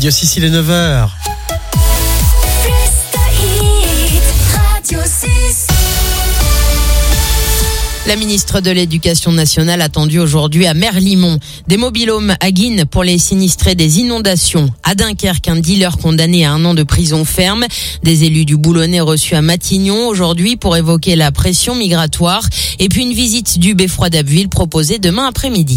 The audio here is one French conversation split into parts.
Radio 6, il est 9h. La ministre de l'Éducation nationale attendue aujourd'hui à Merlimont. Des mobilhomes à Guînes pour les sinistrés des inondations. À Dunkerque, un dealer condamné à 1 an de prison ferme. Des élus du Boulonnais reçus à Matignon aujourd'hui pour évoquer la pression migratoire. Et puis une visite du beffroi d'Abbeville proposée demain après-midi.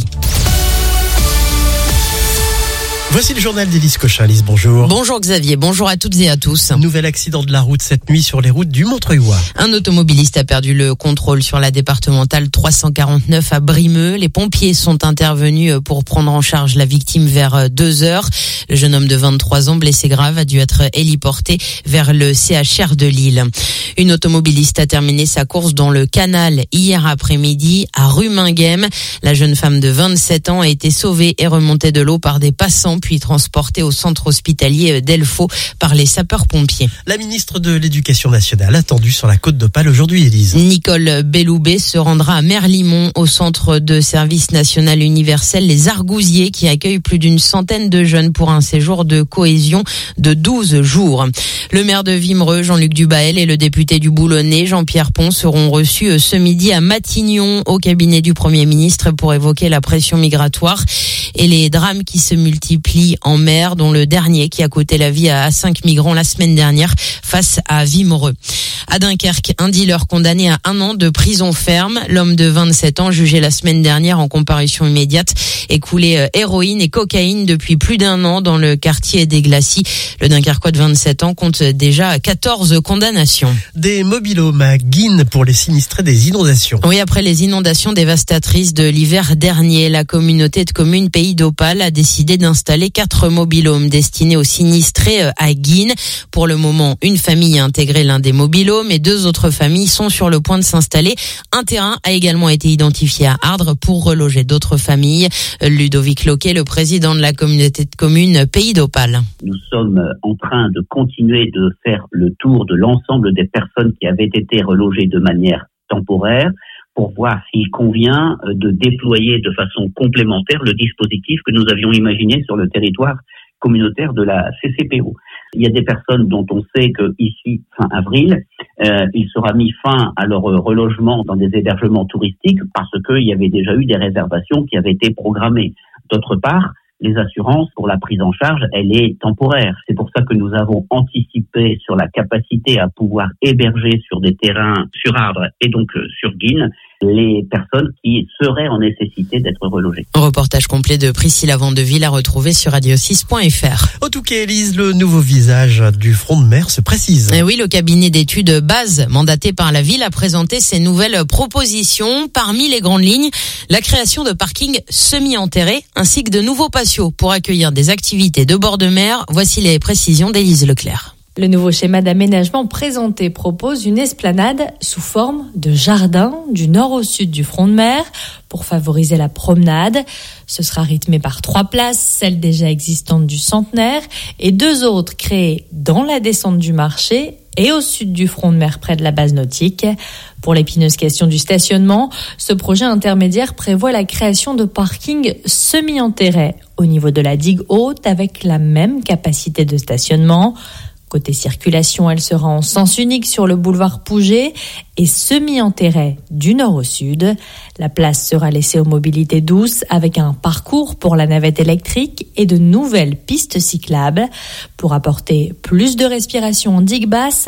Voici le journal d'Élise Cochin. Élise, bonjour. Bonjour Xavier, bonjour à toutes et à tous. Nouvel accident de la route cette nuit sur les routes du Montreuilois. Un automobiliste a perdu le contrôle sur la départementale 349 à Brimeux. Les pompiers sont intervenus pour prendre en charge la victime vers 2h. Le jeune homme de 23 ans blessé grave a dû être héliporté vers le CHR de Lille. Une automobiliste a terminé sa course dans le canal hier après-midi à Ruminguem. La jeune femme de 27 ans a été sauvée et remontée de l'eau par des passants puis transportée au centre hospitalier d'Elfaux par les sapeurs-pompiers. La ministre de l'Éducation nationale attendue sur la côte d'Opale aujourd'hui, Élise. Nicole Belloubet se rendra à Merlimont au centre de service national universel Les Argousiers qui accueille plus d'une centaine de jeunes pour un séjour de cohésion de 12 jours. Le maire de Wimereux, Jean-Luc Dubaël, et le député du Boulonnais, Jean-Pierre Pons, seront reçus ce midi à Matignon au cabinet du Premier ministre pour évoquer la pression migratoire et les drames qui se multiplient en mer, dont le dernier qui a coûté la vie à 5 migrants la semaine dernière face à Wimereux. À Dunkerque, un dealer condamné à 1 an de prison ferme. L'homme de 27 ans, jugé la semaine dernière en comparution immédiate, écoulait héroïne et cocaïne depuis plus d'1 an dans le quartier des Glacis. Le Dunkerquois de 27 ans compte déjà 14 condamnations. Des mobilhomes à Guînes pour les sinistrés des inondations. Oui, après les inondations dévastatrices de l'hiver dernier, la communauté de communes Pays d'Opale a décidé d'installer 4 mobilhomes destinés aux sinistrés à Guînes. Pour le moment, une famille a intégré l'un des mobilhomes et 2 autres familles sont sur le point de s'installer. Un terrain a également été identifié à Ardres pour reloger d'autres familles. Ludovic Loquet, le président de la communauté de communes Pays d'Opale. Nous sommes en train de continuer de faire le tour de l'ensemble des personnes qui avaient été relogées de manière temporaire pour voir s'il convient de déployer de façon complémentaire le dispositif que nous avions imaginé sur le territoire communautaire de la CCPO. Il y a des personnes dont on sait que ici, fin avril, il sera mis fin à leur relogement dans des hébergements touristiques parce qu'il y avait déjà eu des réservations qui avaient été programmées. D'autre part, les assurances pour la prise en charge, elle est temporaire. C'est pour ça que nous avons anticipé sur la capacité à pouvoir héberger sur des terrains sur Ardres et donc sur Guînes les personnes qui seraient en nécessité d'être relogées. Reportage complet de Priscilla Vandeville à retrouver sur radio6.fr. Au Touquet, Élise, le nouveau visage du front de mer se précise. Et oui, le cabinet d'études BASE, mandaté par la ville, a présenté ses nouvelles propositions. Parmi les grandes lignes, la création de parkings semi-enterrés ainsi que de nouveaux patios pour accueillir des activités de bord de mer. Voici les précisions d'Élise Leclerc. Le nouveau schéma d'aménagement présenté propose une esplanade sous forme de jardin du nord au sud du front de mer pour favoriser la promenade. Ce sera rythmé par 3 places, celle déjà existante du Centenaire et 2 autres créées dans la descente du marché et au sud du front de mer près de la base nautique. Pour l'épineuse question du stationnement, ce projet intermédiaire prévoit la création de parkings semi-enterrés au niveau de la digue haute avec la même capacité de stationnement. Côté circulation, elle sera en sens unique sur le boulevard Pouget et semi-enterrée du nord au sud. La place sera laissée aux mobilités douces avec un parcours pour la navette électrique et de nouvelles pistes cyclables. Pour apporter plus de respiration en digue basse,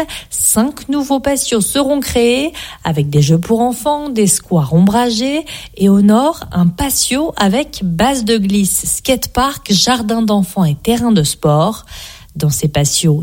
5 nouveaux patios seront créés avec des jeux pour enfants, des squares ombragés et au nord, un patio avec base de glisse, skatepark, jardin d'enfants et terrain de sport. Dans ces patios,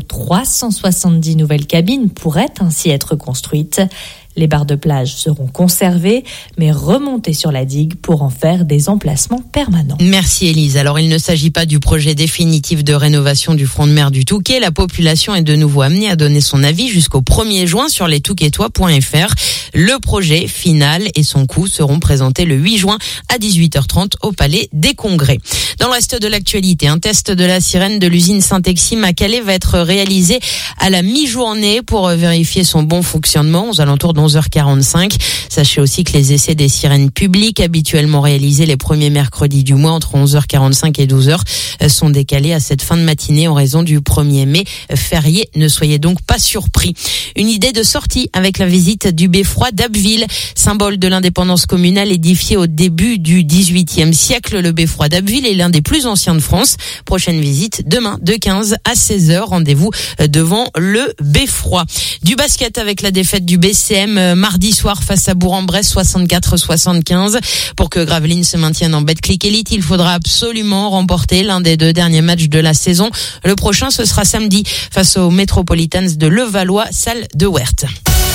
370 nouvelles cabines pourraient ainsi être construites. Les barres de plage seront conservées, mais remontées sur la digue pour en faire des emplacements permanents. Merci Élise. Alors il ne s'agit pas du projet définitif de rénovation du front de mer du Touquet. La population est de nouveau amenée à donner son avis jusqu'au 1er juin sur lestouquetois.fr. Le projet final et son coût seront présentés le 8 juin à 18h30 au Palais des Congrès. Dans le reste de l'actualité, un test de la sirène de l'usine Saint-Exime à Calais va être réalisé à la mi-journée pour vérifier son bon fonctionnement aux alentours de 11h45. Sachez aussi que les essais des sirènes publiques habituellement réalisés les premiers mercredis du mois entre 11h45 et 12h sont décalés à cette fin de matinée en raison du 1er mai férié. Ne soyez donc pas surpris. Une idée de sortie avec la visite du beffroi d'Abbeville, symbole de l'indépendance communale édifié au début du XVIIIe siècle. Le beffroi d'Abbeville est l'un des plus anciens de France. Prochaine visite demain de 15 à 16h. Rendez-vous devant le beffroi. Du basket avec la défaite du BCM mardi soir face à Bourg-en-Bresse 64-75. Pour que Gravelines se maintienne en Betclic Elite, il faudra absolument remporter l'un des 2 derniers matchs de la saison. Le prochain, ce sera samedi face aux Metropolitans de Levallois, salle de Weert.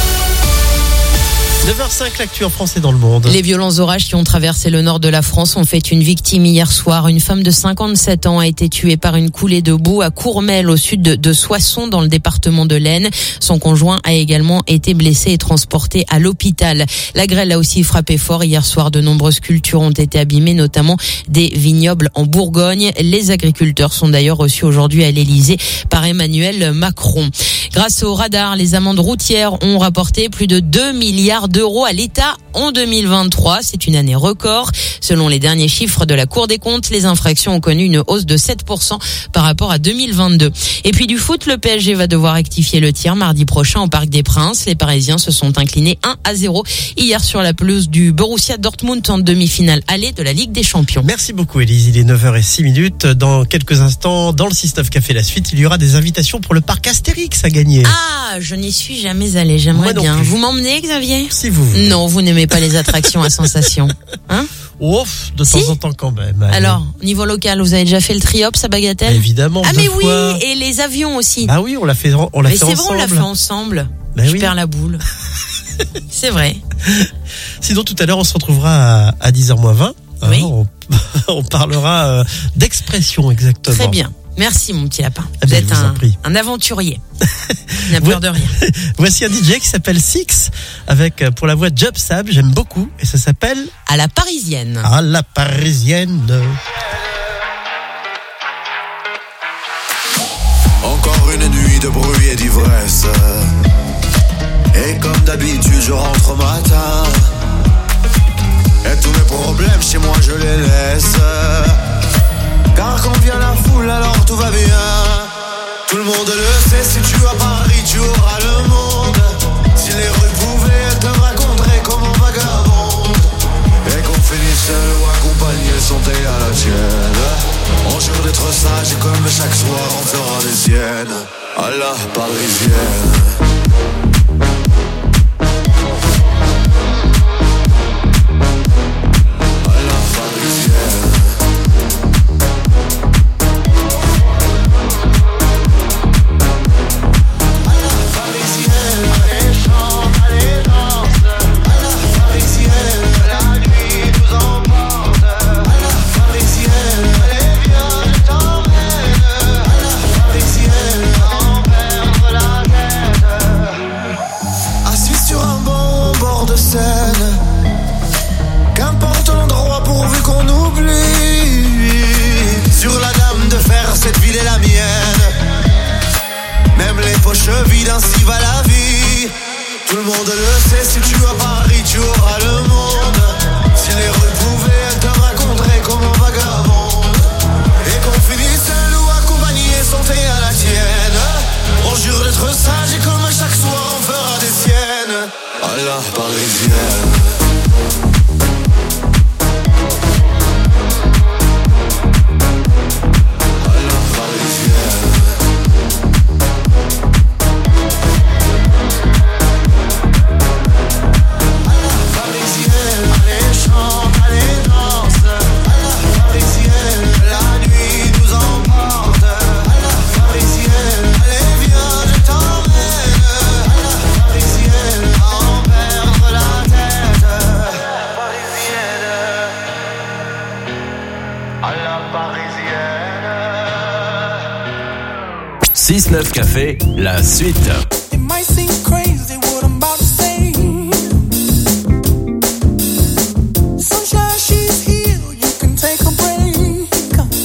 9h05, l'actu en France et dans le monde. Les violents orages qui ont traversé le nord de la France ont fait une victime hier soir. Une femme de 57 ans a été tuée par une coulée de boue à Courmel, au sud de Soissons, dans le département de l'Aisne. Son conjoint a également été blessé et transporté à l'hôpital. La grêle a aussi frappé fort. Hier soir, de nombreuses cultures ont été abîmées, notamment des vignobles en Bourgogne. Les agriculteurs sont d'ailleurs reçus aujourd'hui à l'Élysée par Emmanuel Macron. Grâce au radar, les amendes routières ont rapporté plus de 2 milliards d'euros à l'État en 2023. C'est une année record. Selon les derniers chiffres de la Cour des comptes, les infractions ont connu une hausse de 7% par rapport à 2022. Et puis du foot, le PSG va devoir rectifier le tir mardi prochain au Parc des Princes. Les Parisiens se sont inclinés 1-0 hier sur la pelouse du Borussia Dortmund en demi-finale aller de la Ligue des Champions. Merci beaucoup Élise, il est 9h06. Dans quelques instants, dans le 6-9 Café La Suite, il y aura des invitations pour le parc Astérix à gagner. Ah, je n'y suis jamais allée, j'aimerais bien. Vous m'emmenez, Xavier ? Si vous voulez. Non, vous n'aimez pas les attractions à sensations. Hein ? Ouf, de temps en temps quand même. Allez. Alors, niveau local, vous avez déjà fait le triops à Bagatelle ? Évidemment. Ah mais oui, fois. et les avions aussi. Ah oui, on l'a fait ensemble. Mais c'est vrai, on l'a fait ensemble. Ben je oui. perds la boule. C'est vrai. Sinon, tout à l'heure, on se retrouvera à 10h20. Oui. On parlera d'expression exactement. Très bien. Merci mon petit lapin. Ah Vous ben, êtes je vous en prie. un aventurier. Il n'a peur de rien. Voici un DJ qui s'appelle Six avec pour la voix Job Sab, j'aime beaucoup et ça s'appelle À la parisienne. À la parisienne. Encore une nuit de bruit et d'ivresse. Et comme d'habitude je rentre au matin. Et tous mes problèmes chez moi je les laisse. Car quand vient la foule alors tout va bien. Tout le monde le sait, si tu vas à Paris tu auras le monde. Si les rues pouvaient, elles te raconteraient comment vagabonde. Et qu'on finisse seul ou accompagné, santé à la tienne. On jure d'être sage et comme chaque soir on fera des siennes. À la parisienne. Qu'importe l'endroit pourvu qu'on oublie. Sur la dame de fer, cette ville est la mienne. Même les poches vides, ainsi va la vie. Tout le monde le sait, si tu vas à Paris, tu auras le monde. Si les rues pouvaient, elles te raconteraient comment vagabonde. Et qu'on finisse seul ou accompagné, santé à la tienne. On jure d'être sage et comme chaque soir on fera des siennes. À la parisienne. « 6-9 Café, la suite. It might seem crazy what I'm about to say. Sunshine, she's here, you can take a break.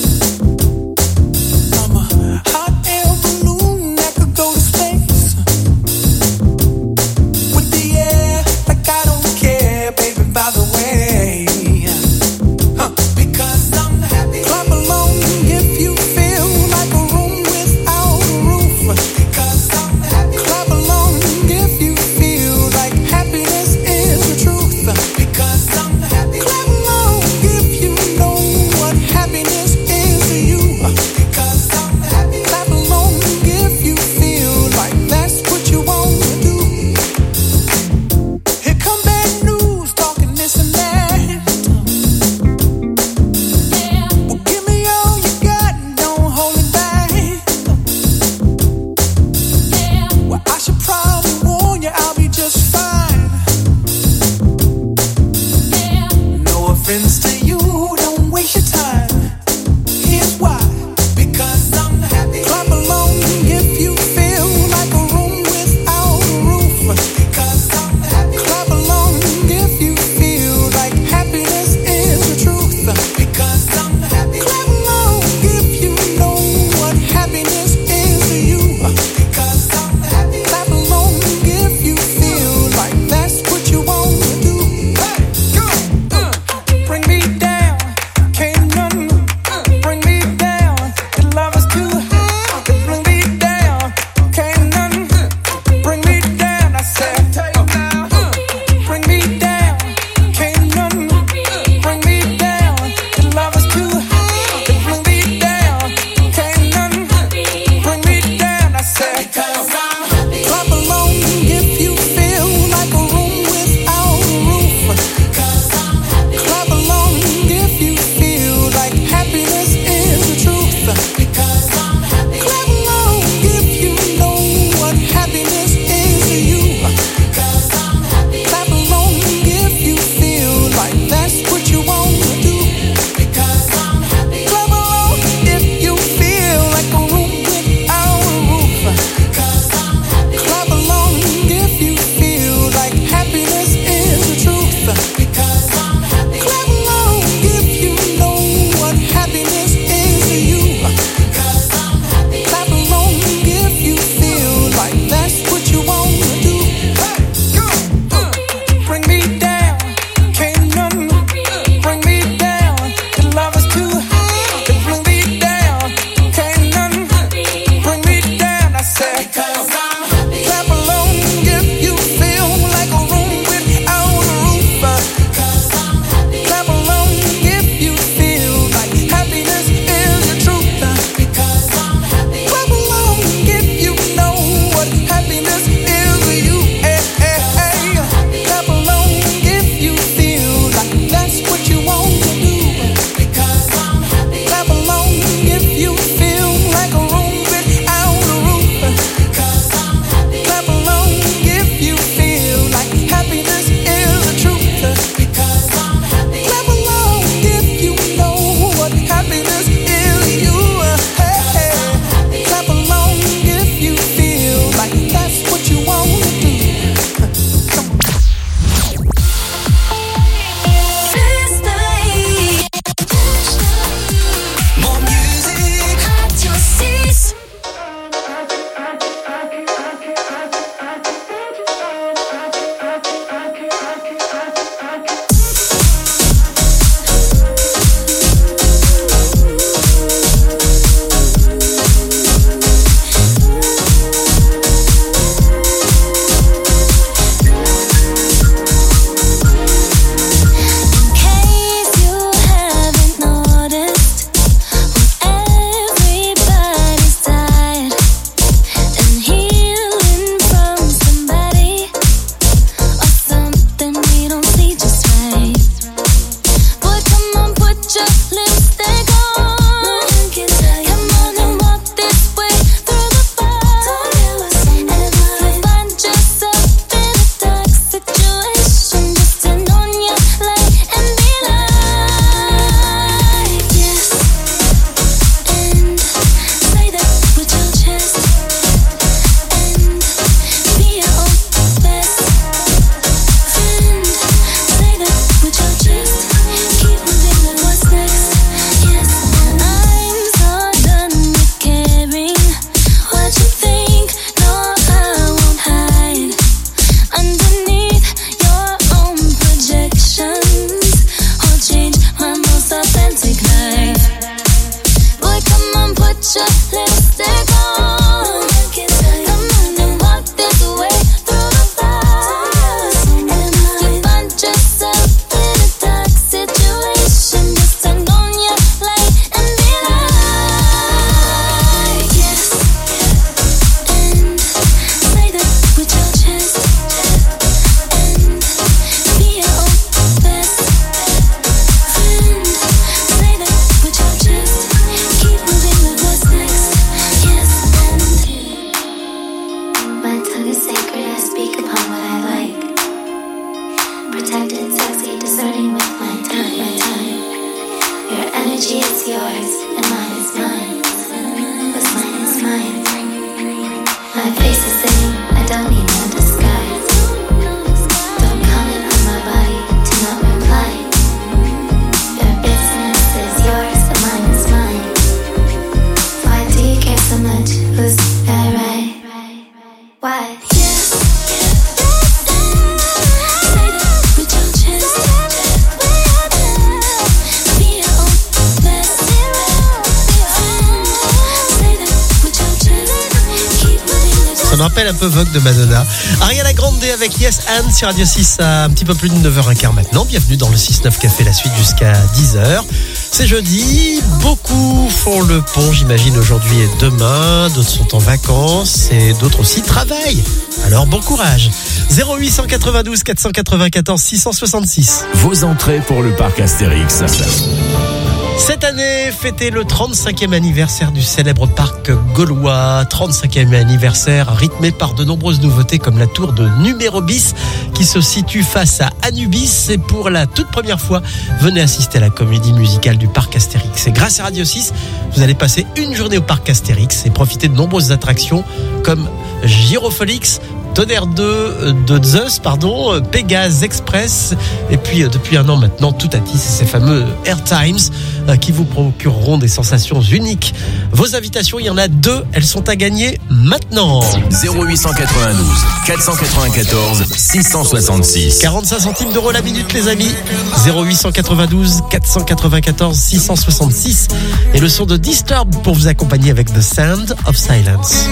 Ça me rappelle un peu Vogue de Madonna. Ariana Grande avec Yes And sur Radio 6 à un petit peu plus de 9h15 maintenant. Bienvenue dans le 6-9 Café, la suite jusqu'à 10h. C'est jeudi, beaucoup font le pont, j'imagine, aujourd'hui et demain. D'autres sont en vacances et d'autres aussi travaillent. Alors bon courage. 0892 494 666. Vos entrées pour le parc Astérix. Cette année, fêtez le 35e anniversaire du célèbre parc gaulois. 35e anniversaire rythmé par de nombreuses nouveautés comme la tour de Numérobis qui se situe face à Anubis. Et pour la toute première fois, venez assister à la comédie musicale du parc Astérix. Et grâce à Radio 6, vous allez passer une journée au parc Astérix et profiter de nombreuses attractions comme Gyrofolix, Tonnerre de Zeus, Pégase Express, et puis depuis un an maintenant, Toutatis et ces fameux Air Times qui vous procureront des sensations uniques. Vos invitations, il y en a 2, elles sont à gagner maintenant. 0892 494 666. 45 centimes d'euros la minute, les amis. 0892 494 666. Et le son de Disturbed pour vous accompagner avec The Sound of Silence.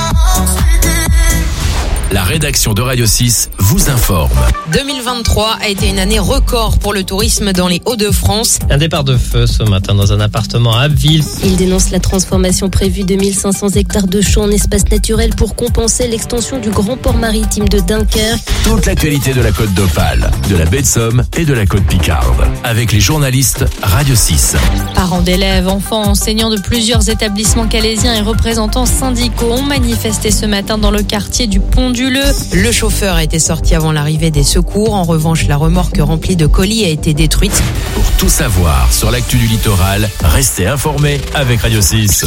La rédaction de Radio 6 vous informe. 2023 a été une année record pour le tourisme dans les Hauts-de-France. Un départ de feu ce matin dans un appartement à Abbeville. Il dénonce la transformation prévue de 1500 hectares de champs en espace naturel pour compenser l'extension du grand port maritime de Dunkerque. Toute l'actualité de la Côte d'Opale, de la baie de Somme et de la Côte Picarde. Avec les journalistes Radio 6. Parents d'élèves, enfants, enseignants de plusieurs établissements calaisiens et représentants syndicaux ont manifesté ce matin dans le quartier du Pont du Leu. Le chauffeur a été sorti avant l'arrivée des secours. En revanche, la remorque remplie de colis a été détruite. Pour tout savoir sur l'actu du littoral, restez informés avec Radio 6.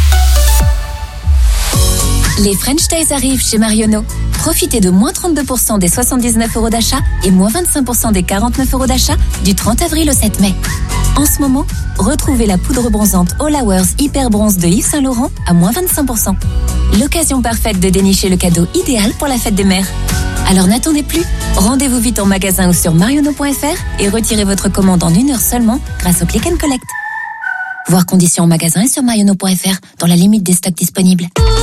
Les French Days arrivent chez Marionneau. Profitez de moins 32% des 79 € d'achat et moins 25% des 49 € d'achat du 30 avril au 7 mai. En ce moment, retrouvez la poudre bronzante All Hours Hyper Bronze de Yves Saint Laurent à moins 25%. L'occasion parfaite de dénicher le cadeau idéal pour la fête des mères. Alors n'attendez plus, rendez-vous vite en magasin ou sur marionneau.fr et retirez votre commande en 1 heure seulement grâce au Click and Collect. Voir conditions en magasin et sur marionneau.fr dans la limite des stocks disponibles.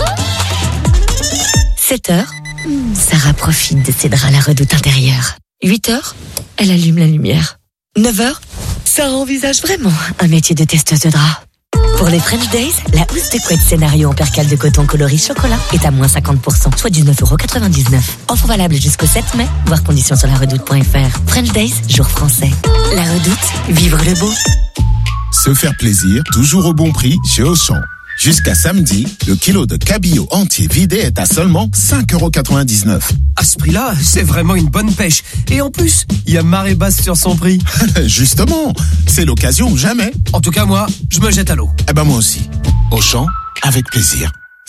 7h, Sarah profite de ses draps à la redoute intérieure. 8h, elle allume la lumière. 9h, Sarah envisage vraiment un métier de testeuse de draps. Pour les French Days, la housse de couette scénario en percale de coton coloris chocolat est à moins 50%, soit 19,99 €. Offre valable jusqu'au 7 mai, voir conditions sur laredoute.fr. French Days, jour français. La Redoute, vivre le beau. Se faire plaisir, toujours au bon prix chez Auchan. Jusqu'à samedi, le kilo de cabillaud entier vidé est à seulement 5,99 €. À ce prix-là, c'est vraiment une bonne pêche. Et en plus, il y a marée basse sur son prix. Justement, c'est l'occasion ou jamais. En tout cas, moi, je me jette à l'eau. Eh ben moi aussi. Auchan, avec plaisir.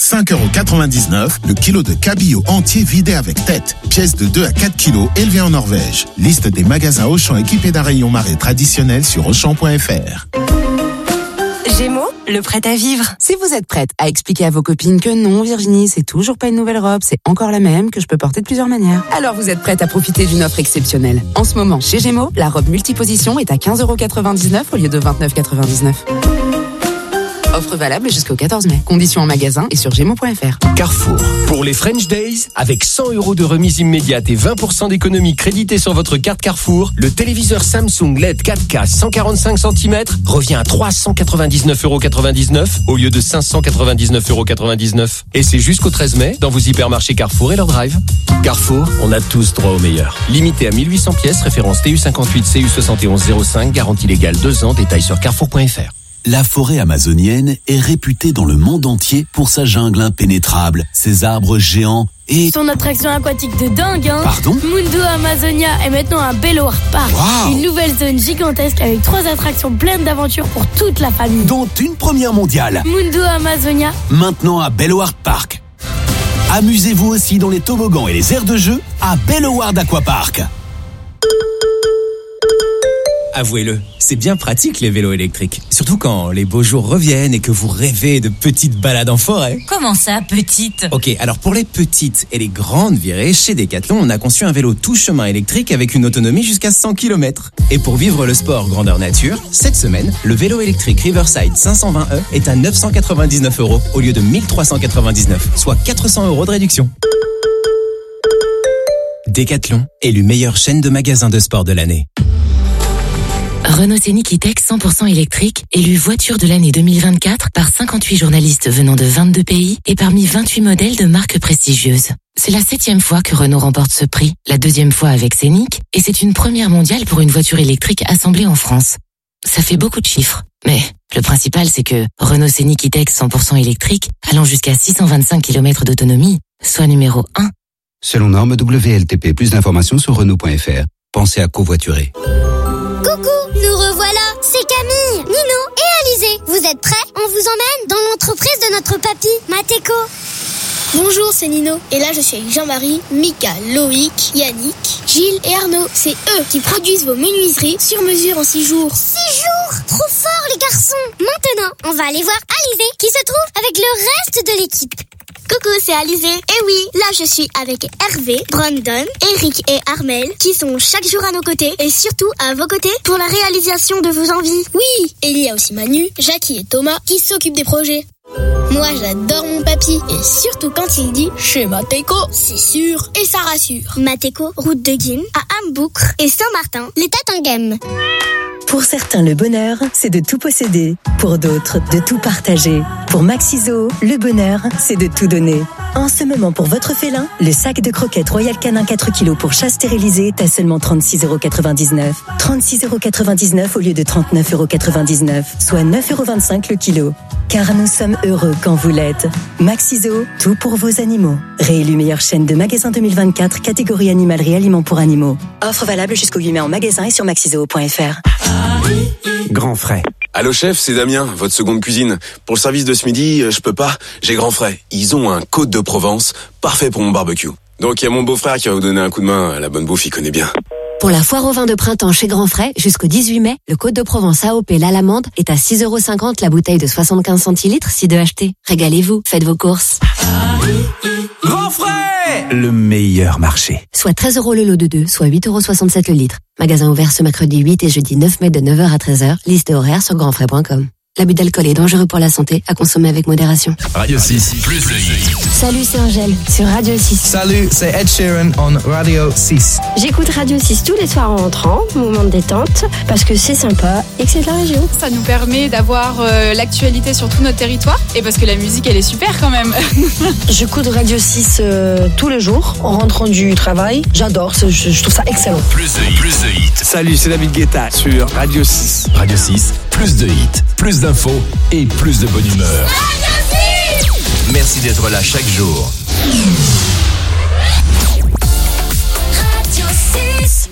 5,99 € le kilo de cabillaud entier vidé avec tête. Pièce de 2 à 4 kilos élevée en Norvège. Liste des magasins Auchan équipés d'un rayon marée traditionnel sur Auchan.fr. Gémeaux, le prêt à vivre. Si vous êtes prête à expliquer à vos copines que non, Virginie, c'est toujours pas une nouvelle robe, c'est encore la même, que je peux porter de plusieurs manières, alors vous êtes prête à profiter d'une offre exceptionnelle. En ce moment, chez Gémeaux, la robe multiposition est à 15,99 € au lieu de 29,99 €. Offre valable jusqu'au 14 mai. Conditions en magasin et sur Gémeaux.fr. Carrefour. Pour les French Days, avec 100 € de remise immédiate et 20% d'économie créditée sur votre carte Carrefour, le téléviseur Samsung LED 4K 145 cm revient à 399,99 € au lieu de 599,99 €. Et c'est jusqu'au 13 mai dans vos hypermarchés Carrefour et leur drive. Carrefour, on a tous droit au meilleur. Limité à 1800 pièces, référence TU58 CU7105, garantie légale 2 ans, détails sur carrefour.fr. La forêt amazonienne est réputée dans le monde entier pour sa jungle impénétrable, ses arbres géants et... Son attraction aquatique de dingue, hein. Pardon ? Mundo Amazonia est maintenant un Bellower Park. Wow. Une nouvelle zone gigantesque avec 3 attractions pleines d'aventures pour toute la famille. Dont une première mondiale. Mundo Amazonia. Maintenant à Bellower Park. Amusez-vous aussi dans les toboggans et les aires de jeu à Bellower Aquapark. Avouez-le, c'est bien pratique les vélos électriques. Surtout quand les beaux jours reviennent et que vous rêvez de petites balades en forêt. Comment ça, petite? Ok, alors pour les petites et les grandes virées, chez Decathlon, on a conçu un vélo tout chemin électrique avec une autonomie jusqu'à 100 km. Et pour vivre le sport grandeur nature, cette semaine, le vélo électrique Riverside 520e est à 999 € au lieu de 1399, soit 400 € de réduction. Decathlon, élu meilleure chaîne de magasins de sport de l'année. Renault Scénic E-Tech 100% électrique, élu voiture de l'année 2024 par 58 journalistes venant de 22 pays et parmi 28 modèles de marques prestigieuses. C'est la 7e fois que Renault remporte ce prix, la 2e fois avec Scénic, et c'est une première mondiale pour une voiture électrique assemblée en France. Ça fait beaucoup de chiffres, mais le principal c'est que Renault Scénic E-Tech 100% électrique, allant jusqu'à 625 km d'autonomie, soit numéro 1. Selon norme WLTP, plus d'informations sur Renault.fr. Pensez à covoiturer. Coucou, nous revoilà, c'est Camille, Nino et Alizé. Vous êtes prêts? On vous emmène dans l'entreprise de notre papy, Mateko. Bonjour, c'est Nino. Et là, je suis avec Jean-Marie, Mika, Loïc, Yannick, Gilles et Arnaud. C'est eux qui produisent vos menuiseries sur mesure en 6 jours. 6 jours? Trop fort, les garçons. Maintenant, on va aller voir Alizé qui se trouve avec le reste de l'équipe. Coucou, c'est Alizé. Et oui, là je suis avec Hervé, Brandon, Eric et Armel qui sont chaque jour à nos côtés et surtout à vos côtés pour la réalisation de vos envies. Oui, et il y a aussi Manu, Jackie et Thomas qui s'occupent des projets. Moi j'adore mon papy et surtout quand il dit chez Mateko, c'est sûr et ça rassure. Mateko, route de Guînes, à Amboucre et Saint-Martin, les Tatinghem. Pour certains, le bonheur, c'est de tout posséder. Pour d'autres, de tout partager. Pour Maxiso, le bonheur, c'est de tout donner. En ce moment, pour votre félin, le sac de croquettes Royal Canin 4 kg pour chat stérilisé est à seulement 36,99 €. 36,99 € au lieu de 39,99 €, soit 9,25 € le kilo. Car nous sommes heureux quand vous l'êtes. Maxiso, tout pour vos animaux. Réélu meilleure chaîne de magasins 2024, catégorie animalerie aliments pour animaux. Offre valable jusqu'au 8 mai en magasin et sur maxiso.fr. Grand frais. Allô chef, c'est Damien, votre seconde cuisine. Pour le service de ce midi, je peux pas, j'ai Grand frais. Ils ont un Côte de Provence, parfait pour mon barbecue. Donc il y a mon beau-frère qui va vous donner un coup de main, la bonne bouffe, il connaît bien. Pour la foire au vin de printemps chez Grand Frais, jusqu'au 18 mai, le Côte de Provence AOP l'Alamande est à 6,50 € la bouteille de 75 centilitres si deux achetés. Régalez-vous, faites vos courses. Grand frais, le meilleur marché. Soit 13 € le lot de 2, soit 8,67 € le litre. Magasin ouvert ce mercredi 8 et jeudi 9 mai de 9h à 13h. Liste et horaire sur grandfrais.com. L'abus d'alcool est dangereux pour la santé, à consommer avec modération. Radio 6, plus de hits. Salut, c'est Angèle, sur Radio 6. Salut, c'est Ed Sheeran on Radio 6. J'écoute Radio 6 tous les soirs en rentrant, moment de détente, parce que c'est sympa et que c'est de la région. Ça nous permet d'avoir l'actualité sur tout notre territoire, et parce que la musique, elle est super quand même. J'écoute Radio 6 tous les jours, en rentrant du travail. J'adore, je trouve ça excellent. Plus de hits. Salut, c'est David Guetta sur Radio 6. Radio 6, plus de hits, plus d'infos et plus de bonne humeur. Merci d'être là chaque jour. Radio 6.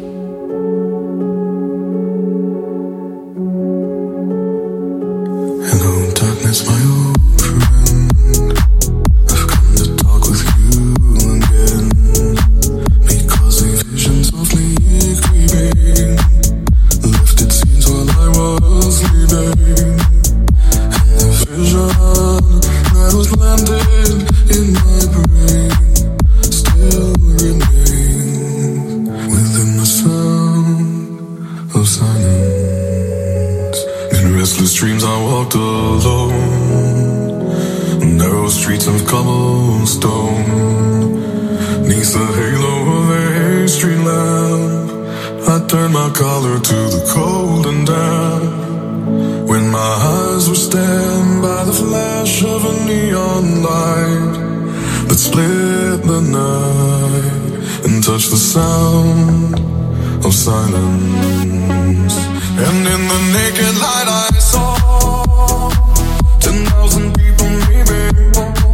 Hello, darkness, my old friend. I've come to talk with you again. Because a vision softly creeping left its scenes while I was sleeping. And the vision that was landed in my brain still remains within the sound of silence. In restless dreams I walked alone, narrow streets of cobblestone. Neath the halo of a street lamp, I turned my collar to the cold and damp. When my eyes were stabbed by the flash of a neon light that split the night and touched the sound of silence. And in the naked light I saw 10,000 people maybe,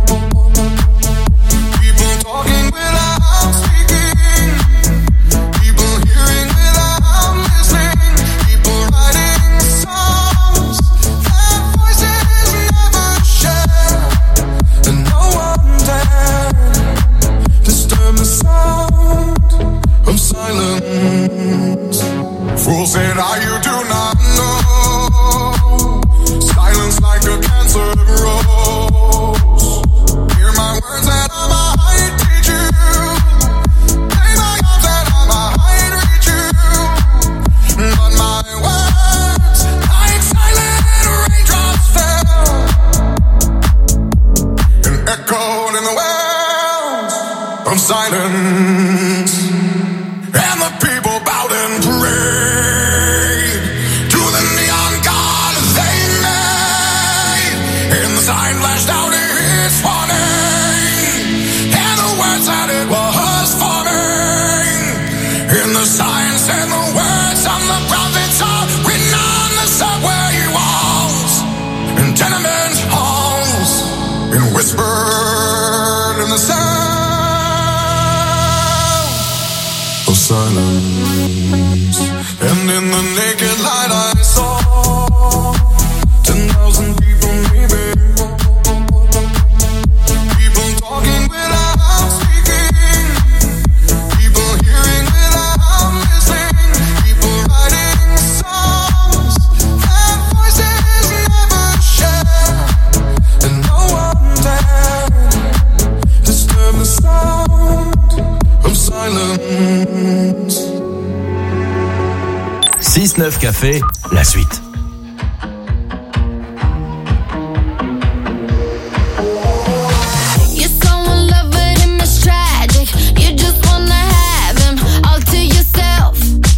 people talking without speaking, people hearing without listening, people writing songs that voices never share, and no one dared disturb the sound of silence. Fool said, are you of silence. And the people bowed and prayed to the neon god they made. And the sign flashed out its warning, and the words that it was forming. And the sign said the words on the prophets are written on the subway walls and tenement halls, and whispered in the sound of silence. And in the naked light I saw 10,000 people maybe, people talking without speaking, people hearing without listening, people writing songs that voices never share, and no one dared disturb the sound of silence. 6-9 Café, la suite. You're so in love with him, it's tragic. You just wanna have him all to yourself.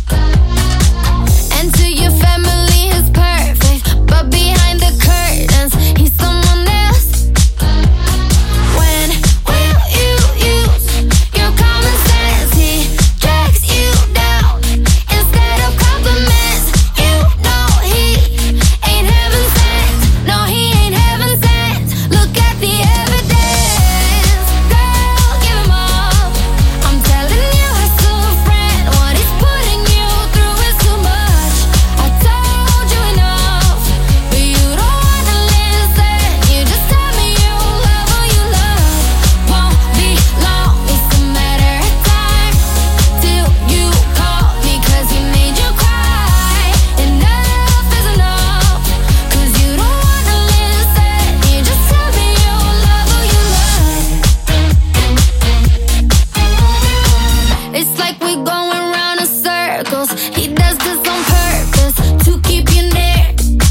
And to your family, he's perfect, but behind the curtains, he's someone else. When will you use your common sense? He drags you down instead of compliments. You know he ain't heaven sent. No, he ain't heaven sent. Look at the evidence. Girl, give him up. I'm telling you, as a friend, what he's putting you through is too much. I told you enough, but you don't wanna listen. You just tell me you love who you love. Won't be long, it's a matter of time till you call me 'cause he made you cry. Enough is enough, 'cause you don't wanna listen. You just tell me you love who you love. It's like we're going round in circles. He does this on purpose to keep you near.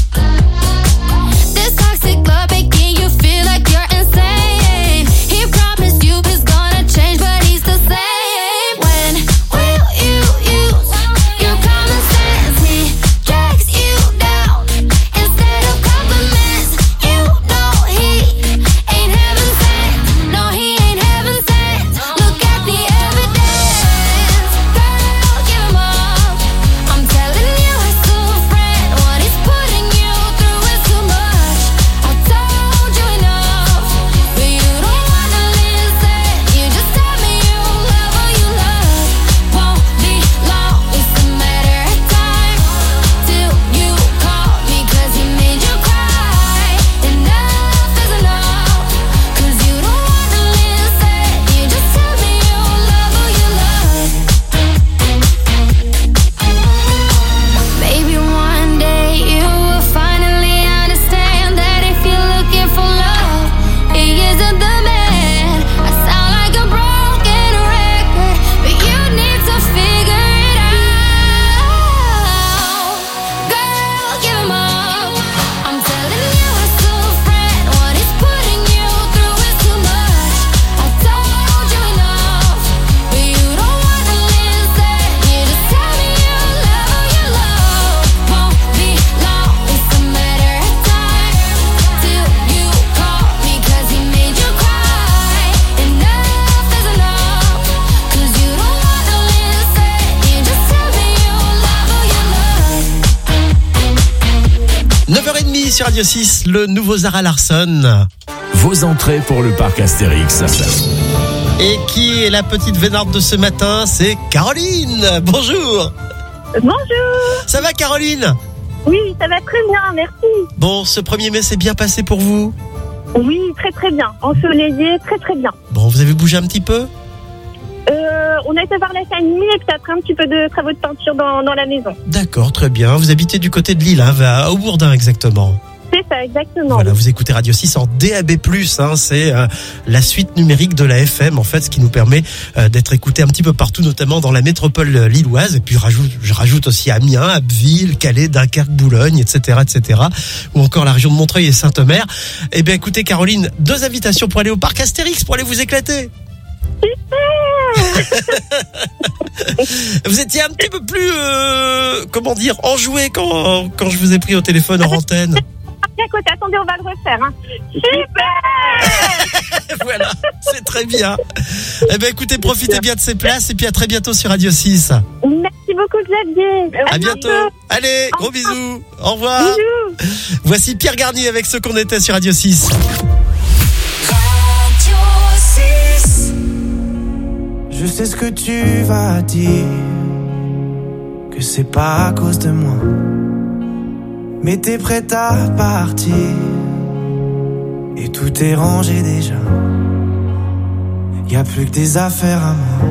This toxic love making you feel like you're insane. He promised you he's gonna change, but he's the same. When will you use your common sense? He drags you down instead of compliments. You know he ain't heaven sent. No, he ain't heaven sent. Look at the evidence. Girl, give him up. I'm telling you, as a friend, what he's putting you through is too much. I told you enough, but you don't wanna listen. You just tell me you love who you love. Won't be long, it's a matter of time till you call me 'cause he made you cry. Enough is enough, 'cause you don't wanna listen. You just tell me you love who you love. Maybe one day you will finally understand that if you're looking for love, he isn't the man. I sound like a broken record, but you need to figure it out. Girl, give him up. I'm telling you, as a friend, what he's putting you through is too much. I told you enough, but you don't wanna listen. You just tell me you love who you love. Won't be long, it's a matter of time till you call me 'cause he made you cry. Enough is enough, 'cause you don't wanna listen. You just tell me you love who you love. 9h30 sur Radio 6, le nouveau Zara Larsson. Vos entrées pour le parc Astérix. Et qui est la petite vénarde de ce matin? C'est Caroline. Bonjour. Bonjour. Ça va, Caroline? Oui, ça va très bien, merci. Bon, ce 1er mai s'est bien passé pour vous? Oui, très très bien. Ensoleillé, très très bien. Bon, vous avez bougé un petit peu? On a été voir la famille et puis après un petit peu de travaux de peinture dans la maison. D'accord, très bien. Vous habitez du côté de Lille, hein, à Aubourdin exactement. C'est ça, exactement. Voilà, vous écoutez Radio 6 en DAB+, hein, c'est la suite numérique de la FM, en fait, ce qui nous permet d'être écouté un petit peu partout, notamment dans la métropole lilloise. Et puis je rajoute aussi Amiens, Abbeville, Calais, Dunkerque, Boulogne, etc., ou encore la région de Montreuil et Saint-Omer. Eh bien, écoutez, Caroline, 2 invitations pour aller au parc Astérix, pour aller vous éclater. Super. Vous étiez un petit peu plus, enjoué quand je vous ai pris au téléphone hors antenne. Écoute, attendez, on va le refaire. Hein. Super. Voilà, c'est très bien. Eh ben, écoutez, profitez bien de ces places et puis à très bientôt sur Radio 6. Merci beaucoup, Xavier. À bientôt. Allez, gros bisous. Au revoir. Bisous. Voici Pierre Garnier avec Ce qu'on était sur Radio 6. Radio 6. Je sais ce que tu vas dire, que c'est pas à cause de moi. Mais t'es prête à partir et tout est rangé déjà. Y a plus que des affaires à moi.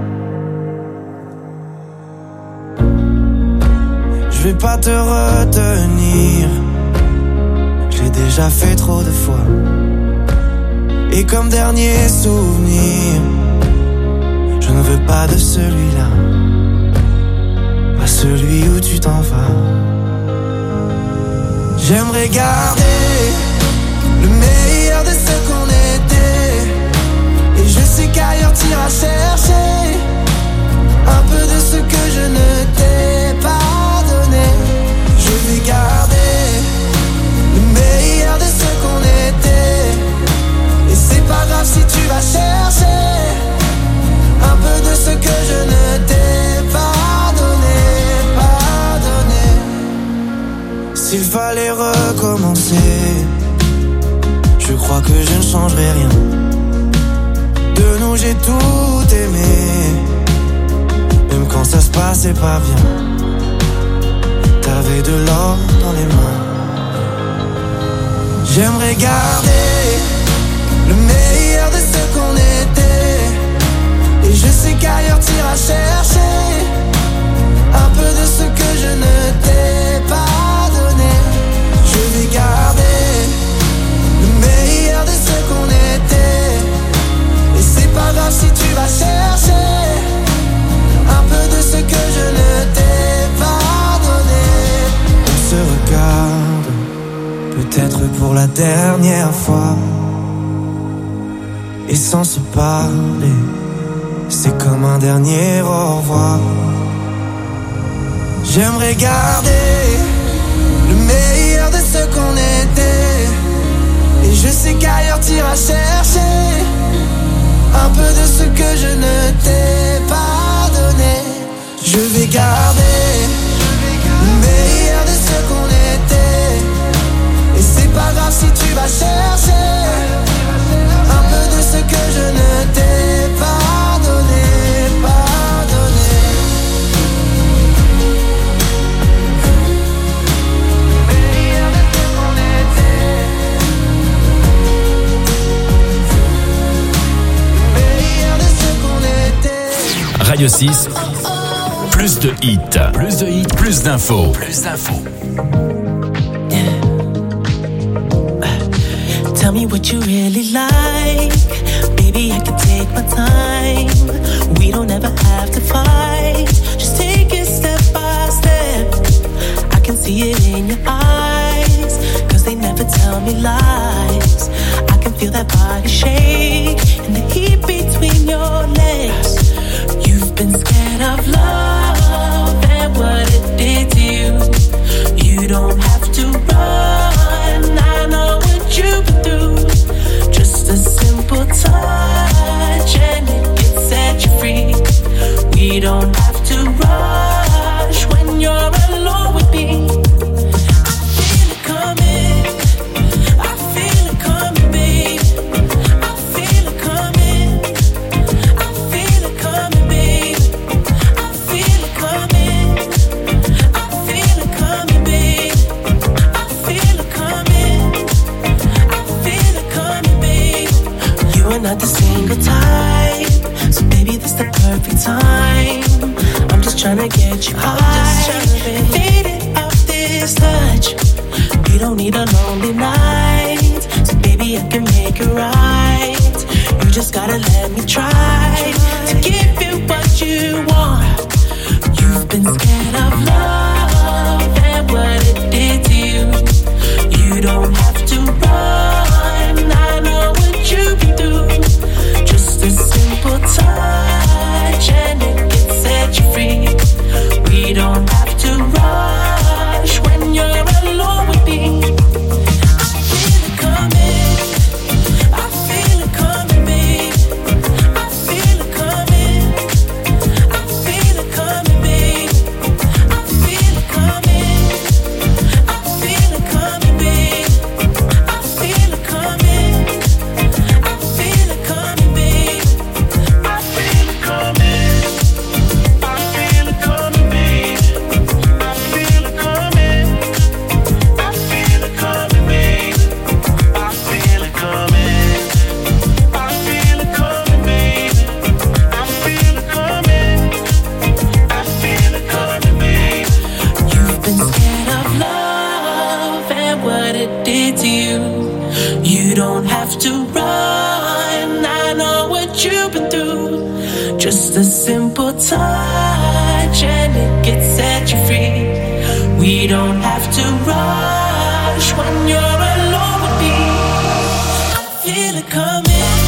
Je vais pas te retenir, j'ai déjà fait trop de fois. Et comme dernier souvenir, je ne veux pas de celui-là, pas celui où tu t'en vas. J'aimerais garder le meilleur de ce qu'on était. Et je sais qu'ailleurs t'iras chercher un peu de ce que je ne t'ai pas donné. Je vais garder le meilleur de ce qu'on était. Et c'est pas grave si tu vas chercher un peu de ce que je ne t'ai pas donné. S'il fallait recommencer, je crois que je ne changerai rien. De nous j'ai tout aimé, même quand ça se passait pas bien. T'avais de l'or dans les mains. J'aimerais garder le meilleur de ce qu'on était. Et je sais qu'ailleurs t'iras chercher un peu de ce que je ne t'ai pas donné. Je vais garder le meilleur de ce qu'on était. Et c'est pas grave si tu vas chercher un peu de ce que je ne t'ai pas donné. On se regarde, peut-être pour la dernière fois. Et sans se parler, c'est comme un dernier au revoir. J'aimerais garder le meilleur de ce qu'on était. Et je sais qu'ailleurs t'iras chercher un peu de ce que je ne t'ai pas donné. Je vais garder le meilleur de ce qu'on était. Et c'est pas grave si tu vas chercher un peu de ce que je ne t'ai pas donné, pas donné. Radio 6, plus de hits, plus d'infos. Tell me what you really like, baby, I can take my time. We don't ever have to fight, just take it step by step. I can see it in your eyes, cause they never tell me lies. I can feel that body shake, and the heat between your legs. You've been scared of love and what it did to you. You don't have to run, I know what you've been through. Just a simple touch and it can set you free. We don't have to rush when you're alone with me. I feel it coming, I feel it coming, babe. I feel it coming, I feel it coming, babe. I feel it coming, I feel it coming, babe. I feel it coming, I feel it coming, babe. You are not the single type, so baby this the perfect time. I'm just tryna get you high, faded off this touch. You don't need a lonely night, so baby I can make it right. You just gotta let me try to give you what you want. You've been scared of love and what it did to you. You don't have to run, I know what you've been through. Just a simple touch You don't have to run, I know what you've been through. Just a simple touch and it can set you free. We don't have to rush when you're alone with me. I feel it coming.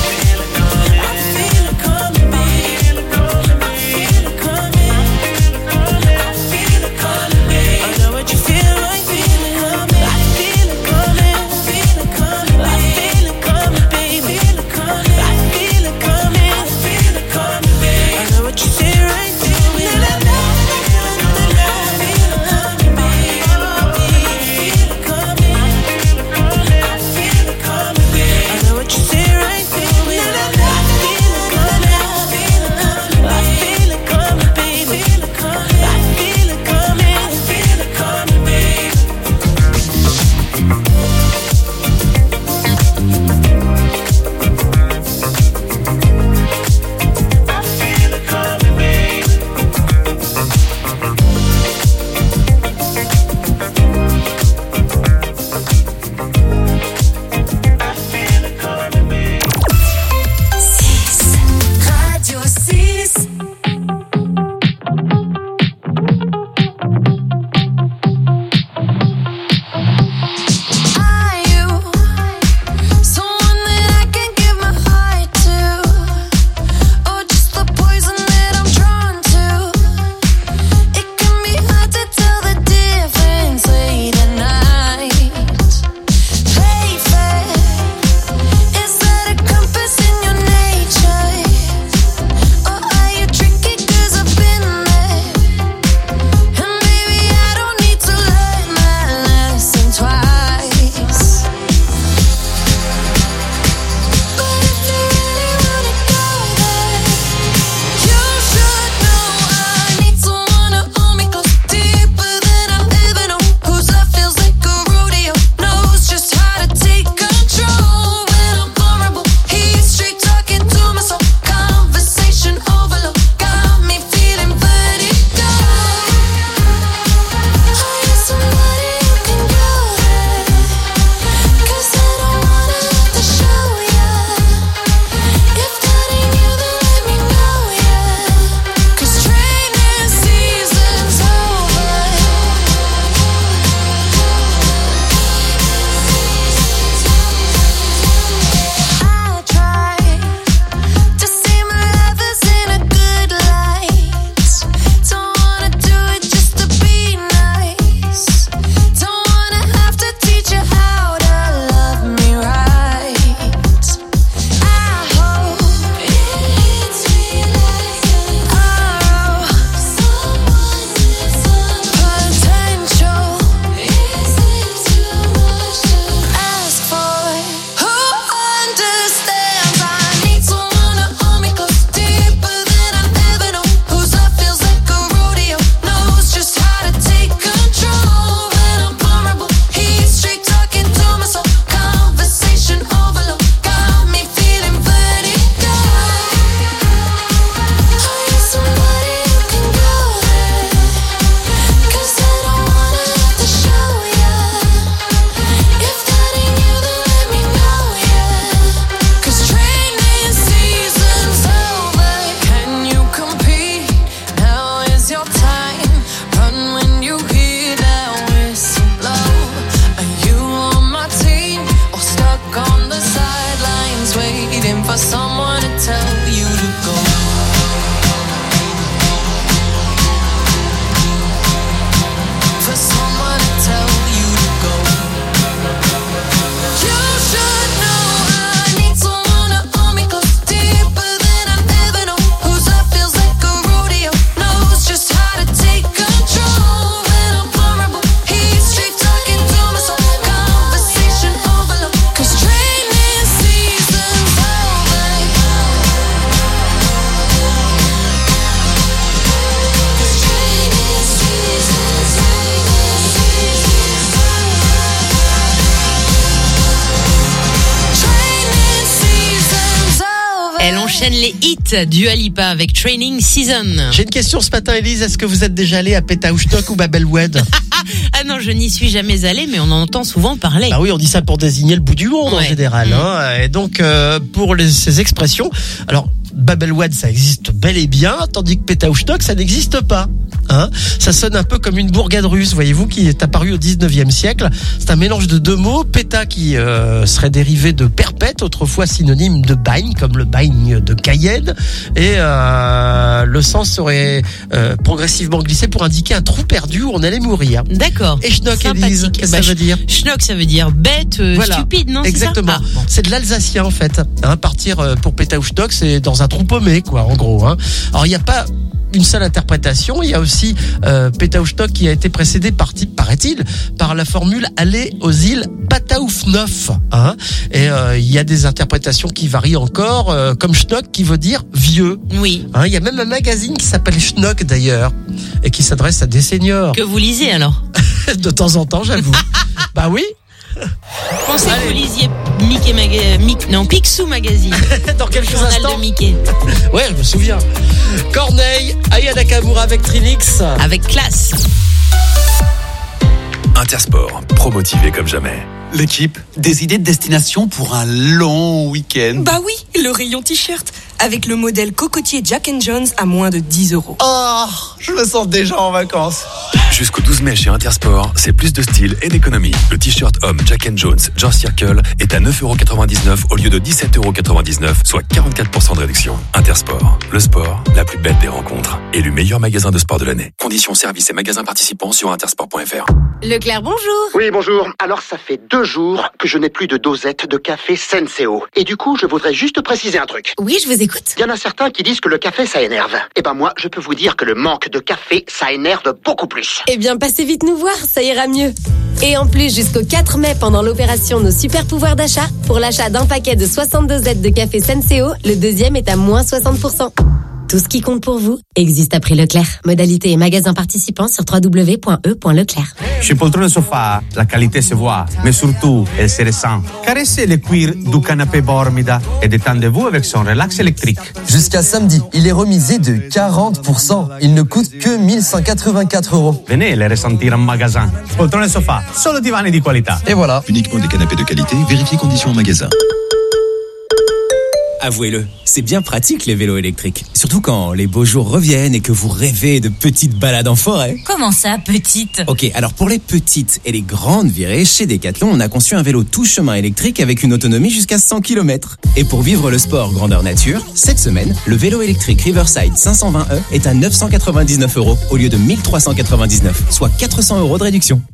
Elle enchaîne les hits du Dua Lipa avec Training Season. J'ai une question ce matin, Elise. Est-ce que vous êtes déjà allé à Pétaouchtok ou Babelwed? Ah non, je n'y suis jamais allée, mais on en entend souvent parler. Bah oui, on dit ça pour désigner le bout du monde en général. Hein. Et donc, pour ces expressions, alors Babelwad, ça existe bel et bien, tandis que Pétaouchnock, ça n'existe pas. Hein, ça sonne un peu comme une bourgade russe, voyez-vous, qui est apparue au 19e siècle. C'est un mélange de deux mots, péta qui serait dérivé de perpète, autrefois synonyme de bagne, comme le bagne de Cayenne, et le sens serait progressivement glissé pour indiquer un trou perdu où on allait mourir. D'accord. Et schnock, Élise, qu'est-ce que ça veut dire? Schnock, ça veut dire bête, stupide, non? Exactement. C'est ça? Bon. C'est de l'alsacien en fait. Hein, partir pour Pétaouchnock, c'est dans un trou paumé, quoi, en gros. Hein. Alors il n'y a pas une seule interprétation, il y a aussi Pétaouchnock qui a été précédé paraît-il, par la formule aller aux îles Pataoufnof. Hein, et il y a des interprétations qui varient encore, comme Schnock qui veut dire vieux. Oui. Hein, il y a même un magazine qui s'appelle Schnock d'ailleurs, et qui s'adresse à des seniors. Que vous lisez alors? De temps en temps, j'avoue. Bah oui. Je pensais que vous lisiez Picsou Magazine. Dans quelques journal instants. de Mickey. Ouais, je me souviens. Corneille, Aya Nakamura avec Trinix. Avec classe. Intersport, promotivé comme jamais. L'équipe, des idées de destination pour un long week-end. Bah oui, le rayon t-shirt. Avec le modèle cocotier Jack & Jones à moins de 10 €. Oh, je me sens déjà en vacances. Jusqu'au 12 mai chez Intersport, c'est plus de style et d'économie. Le t-shirt homme Jack & Jones George Circle est à 9,99€ au lieu de 17,99€, soit 44% de réduction. Intersport, le sport, la plus belle des rencontres. Élu meilleur magasin de sport de l'année. Conditions, services et magasins participants sur intersport.fr. Leclerc, bonjour. Oui, bonjour. Alors, ça fait 2 jours que je n'ai plus de dosette de café Senseo. Et du coup, je voudrais juste préciser un truc. Oui, je vous écoute. Il y en a certains qui disent que le café, ça énerve. Eh ben moi, je peux vous dire que le manque de café, ça énerve beaucoup plus. Eh bien, passez vite nous voir, ça ira mieux. Et en plus, jusqu'au 4 mai, pendant l'opération Nos Super Pouvoirs d'achat, pour l'achat d'un paquet de 62 dosettes de café Senseo, le deuxième est à moins 60%. Tout ce qui compte pour vous existe à prix Leclerc. Modalité et magasin participants sur www.e.leclerc. Chez Poltrone Sofa, la qualité se voit, mais surtout, elle se ressent. Caressez le cuir du canapé Bormida et détendez-vous avec son relax électrique. Jusqu'à samedi, il est remisé de 40%. Il ne coûte que 1184 €. Venez les ressentir en magasin. Poltrone Sofa, solo divani di qualità. Et voilà. Uniquement des canapés de qualité, vérifiez conditions en magasin. Avouez-le, c'est bien pratique les vélos électriques. Surtout quand les beaux jours reviennent et que vous rêvez de petites balades en forêt. Comment ça, petite? Ok, alors pour les petites et les grandes virées, chez Decathlon, on a conçu un vélo tout chemin électrique avec une autonomie jusqu'à 100 km. Et pour vivre le sport grandeur nature, cette semaine, le vélo électrique Riverside 520e est à 999 € au lieu de 1399, soit 400 € de réduction.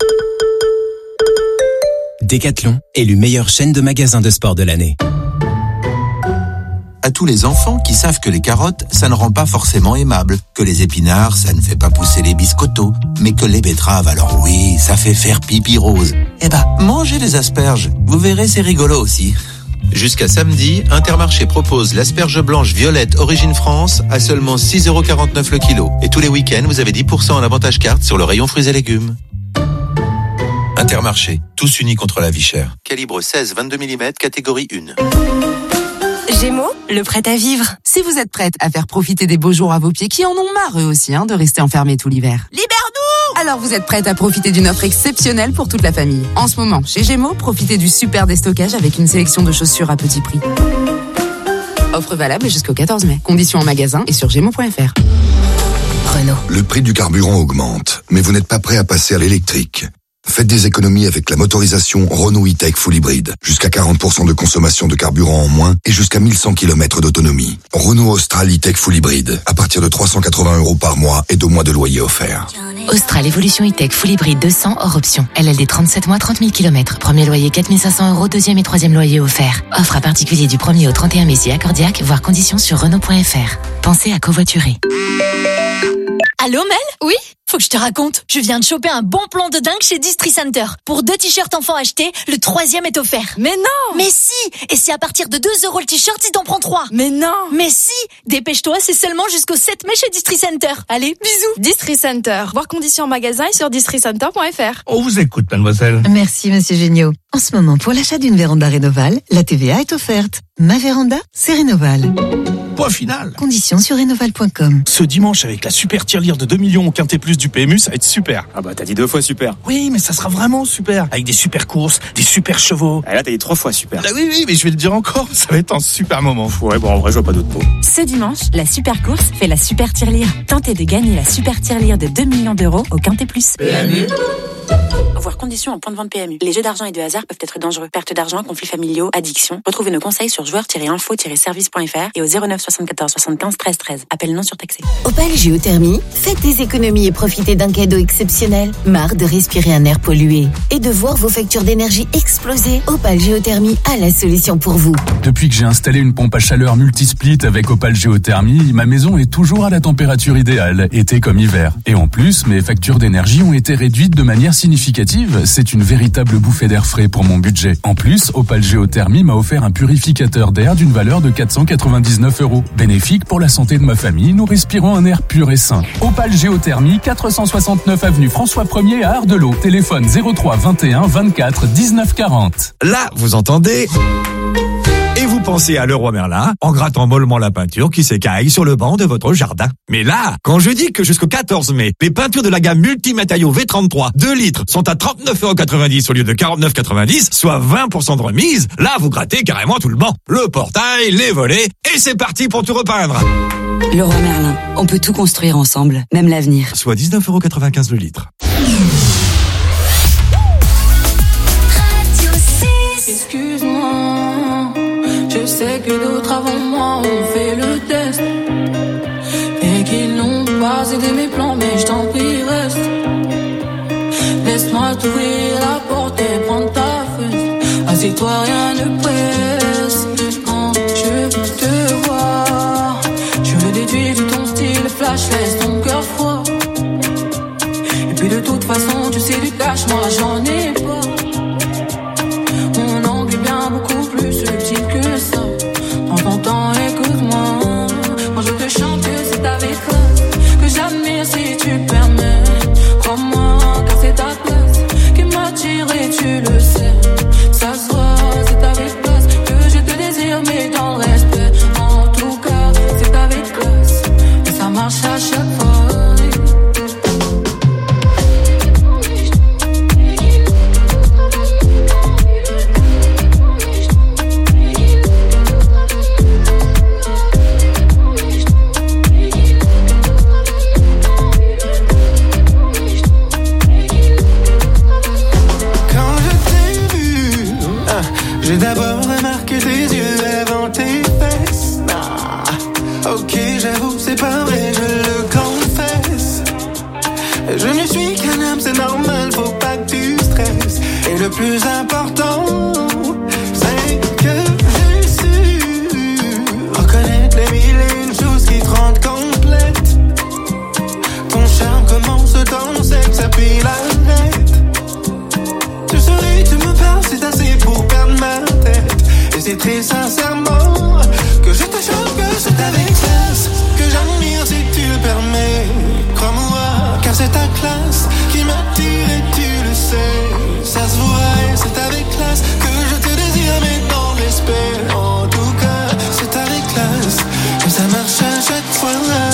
Decathlon, élu meilleure chaîne de magasins de sport de l'année. À tous les enfants qui savent que les carottes, ça ne rend pas forcément aimable, que les épinards, ça ne fait pas pousser les biscottos, mais que les betteraves, alors oui, ça fait faire pipi rose. Eh ben, mangez les asperges, vous verrez, c'est rigolo aussi. Jusqu'à samedi, Intermarché propose l'asperge blanche violette Origine France à seulement 6,49 € le kilo. Et tous les week-ends, vous avez 10% en avantage carte sur le rayon fruits et légumes. Intermarché, tous unis contre la vie chère. Calibre 16-22 mm, catégorie 1. Gémeaux, le prêt à vivre. Si vous êtes prête à faire profiter des beaux jours à vos pieds qui en ont marre eux aussi de rester enfermés tout l'hiver. Libère-nous! Alors vous êtes prête à profiter d'une offre exceptionnelle pour toute la famille. En ce moment, chez Gémeaux, profitez du super déstockage avec une sélection de chaussures à petit prix. Offre valable jusqu'au 14 mai. Conditions en magasin et sur gémeaux.fr. Renault. Le prix du carburant augmente, mais vous n'êtes pas prêt à passer à l'électrique. Faites des économies avec la motorisation Renault E-Tech Full Hybrid. Jusqu'à 40% de consommation de carburant en moins et jusqu'à 1100 km d'autonomie. Renault Austral E-Tech Full Hybrid. À partir de 380 € par mois et 2 mois de loyer offert. Austral Evolution E-Tech Full Hybrid 200 hors option. LLD 37 mois, 30 000 km. Premier loyer 4 500 €, deuxième et troisième loyer offert. Offre à particulier du 1er au 31 mai si accordiaque, voire conditions sur Renault.fr. Pensez à covoiturer. Allô Mel? Oui? Faut que je te raconte. Je viens de choper un bon plan de dingue chez Distri Center. Pour 2 t-shirts enfants achetés, le 3e est offert. Mais non! Mais si! Et c'est à partir de 2 € le t-shirt si t'en prends 3. Mais non! Mais si! Dépêche-toi, c'est seulement jusqu'au 7 mai chez Distri Center. Allez, bisous! Distri Center. Voir conditions en magasin et sur districenter.fr. On vous écoute, mademoiselle. Merci, monsieur Géniaud. En ce moment, pour l'achat d'une véranda Rénoval, la TVA est offerte. Ma véranda, c'est Rénoval. point final. Conditions sur Renoval.com. Ce dimanche, avec la super tirelire de 2 millions au Quintet Plus du PMU, ça va être super. Ah bah t'as dit 2 fois super. Oui, mais ça sera vraiment super. Avec des super courses, des super chevaux. Ah là t'as dit 3 fois super. Ah oui, mais je vais le dire encore, ça va être un super moment. Ouais, bon en vrai je vois pas d'autres mots. Ce dimanche, la super course fait la super tirelire. Tentez de gagner la super tirelire de 2 millions d'euros au Quintet Plus. PMU. Voir conditions en point de vente PMU. Les jeux d'argent et de hasard peuvent être dangereux. Perte d'argent, conflits familiaux, addiction. Retrouvez nos conseils sur joueurs-info-service.fr et au 09 74 75 13 13. Appel non surtaxé. Opale Géothermie, faites des économies et profitez d'un cadeau exceptionnel. Marre de respirer un air pollué et de voir vos factures d'énergie exploser. Opale Géothermie a la solution pour vous. Depuis que j'ai installé une pompe à chaleur multisplit avec Opale Géothermie, ma maison est toujours à la température idéale, été comme hiver. Et en plus, mes factures d'énergie ont été réduites de manière significative. C'est une véritable bouffée d'air frais pour mon budget. En plus, Opale Géothermie m'a offert un purificateur d'air d'une valeur de 499 €. Bénéfique pour la santé de ma famille, nous respirons un air pur et sain. Opale Géothermie, 469 avenue François 1er à Ardelot. Téléphone 03 21 24 19 40. Là, vous entendez ? Et vous pensez à Leroy Merlin en grattant mollement la peinture qui s'écaille sur le banc de votre jardin. Mais là, quand je dis que jusqu'au 14 mai, les peintures de la gamme Multimatériaux V33 2 litres sont à 39,90 € au lieu de 49,90 €, soit 20% de remise, là vous grattez carrément tout le banc. Le portail, les volets, et c'est parti pour tout repeindre. Leroy Merlin, on peut tout construire ensemble, même l'avenir. Soit 19,95 € le litre. Excuse-moi, je sais que d'autres avant moi ont fait le test et qu'ils n'ont pas aidé mes plans, mais je t'en prie reste. Laisse-moi t'ouvrir la porte et prendre ta fesse. Assieds-toi, rien ne presse. Quand je veux te voir, je veux déduire de ton style flash, laisse ton cœur froid. Et puis de toute façon, tu sais du cash, moi j'en ai pas. Mon angle est bien beaucoup plus subtil que ça. Prends ton temps, écoute-moi. Moi je te chante que c'est avec classe que j'admire si tu permets. Crois-moi, car c'est ta classe qui m'attire et tu le sais. Ça se voit, c'est avec classe que je te désire, mais dans le respect. En tout cas, c'est avec classe et ça marche à chaque fois. J'ai d'abord remarqué tes yeux avant tes fesses. Ah, ok, j'avoue, c'est pas vrai, je le confesse. Je ne suis qu'un homme, c'est normal, faut pas que tu stresses. Et le plus important, c'est que j'ai su reconnaître les mille et une choses qui te rendent complète. Ton charme commence dans sexe, puis l'arrête. Tu souris, tu me parles, c'est assez pour perdre ma tête. Et c'est très sincèrement que je te chante que c'est avec classe que j'admire si tu le permets. Crois-moi, car c'est ta classe qui m'attire et tu le sais. Ça se voit et c'est avec classe que je te désire, mais dans le respect. En tout cas, c'est avec classe et ça marche à chaque fois.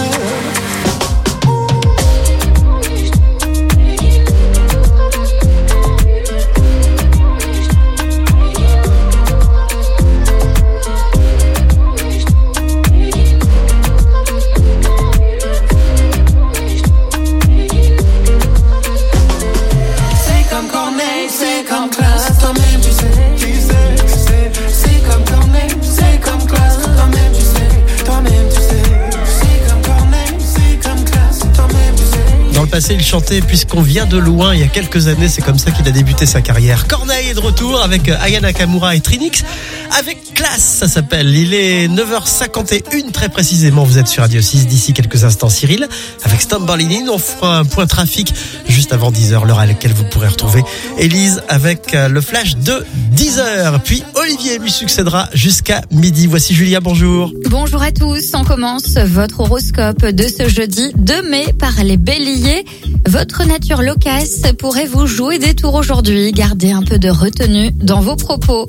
C'est comme classe, toi-même tu sais, c'est comme Corneille, c'est comme classe, toi-même tu sais, c'est comme Corneille, c'est comme classe, toi-même tu sais. Dans le passé, il chantait Puisqu'on vient de loin il y a quelques années, c'est comme ça qu'il a débuté sa carrière. Corneille est de retour avec Aya Nakamura et Trinix avec classe, ça s'appelle. Il est 9h51 très précisément, vous êtes sur Radio 6. D'ici quelques instants, Cyril avec Stambolini. On fera un point trafic juste avant 10h, l'heure à laquelle vous pourrez retrouver Élise avec le flash de 10h. Puis Olivier lui succédera jusqu'à midi. Voici Julia, bonjour. Bonjour à tous, on commence votre horoscope de ce jeudi 2 mai par les béliers. Votre nature loquace pourrait vous jouer des tours aujourd'hui. Gardez un peu de retenue dans vos propos.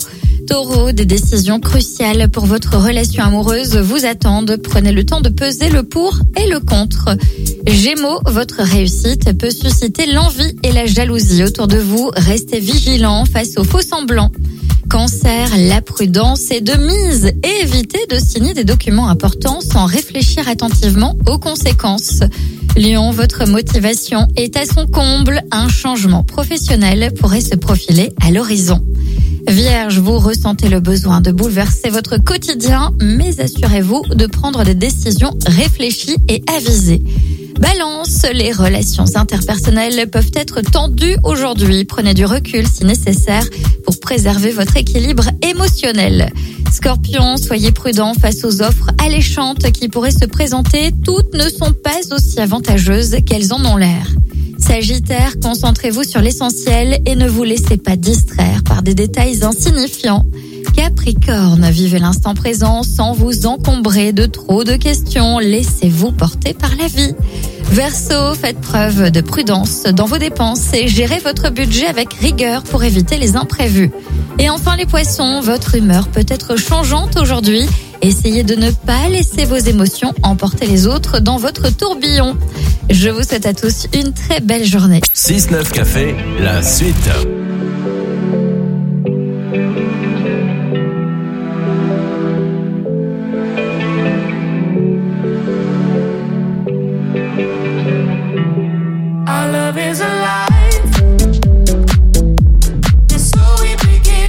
Taureau, des décisions cruciales pour votre relation amoureuse vous attendent. Prenez le temps de peser le pour et le contre. Gémeaux, votre réussite peut susciter l'envie et la jalousie autour de vous. Restez vigilant face aux faux semblants. Cancer, la prudence est de mise et évitez de signer des documents importants sans réfléchir attentivement aux conséquences. Lion, votre motivation est à son comble. Un changement professionnel pourrait se profiler à l'horizon. Vierge, vous ressentez le besoin de bouleverser votre quotidien, mais assurez-vous de prendre des décisions réfléchies et avisées. Balance, les relations interpersonnelles peuvent être tendues aujourd'hui. Prenez du recul si nécessaire pour préserver votre équilibre émotionnel. Scorpion, soyez prudent face aux offres alléchantes qui pourraient se présenter. Toutes ne sont pas aussi avantageuses qu'elles en ont l'air. Sagittaire, concentrez-vous sur l'essentiel et ne vous laissez pas distraire par des détails insignifiants. Capricorne, vivez l'instant présent sans vous encombrer de trop de questions. Laissez-vous porter par la vie. Verseau, faites preuve de prudence dans vos dépenses et gérez votre budget avec rigueur pour éviter les imprévus. Et enfin les poissons, votre humeur peut être changeante aujourd'hui. Essayez de ne pas laisser vos émotions emporter les autres dans votre tourbillon. Je vous souhaite à tous une très belle journée. 6-9 Café, la suite. Our love is alive. And so we begin.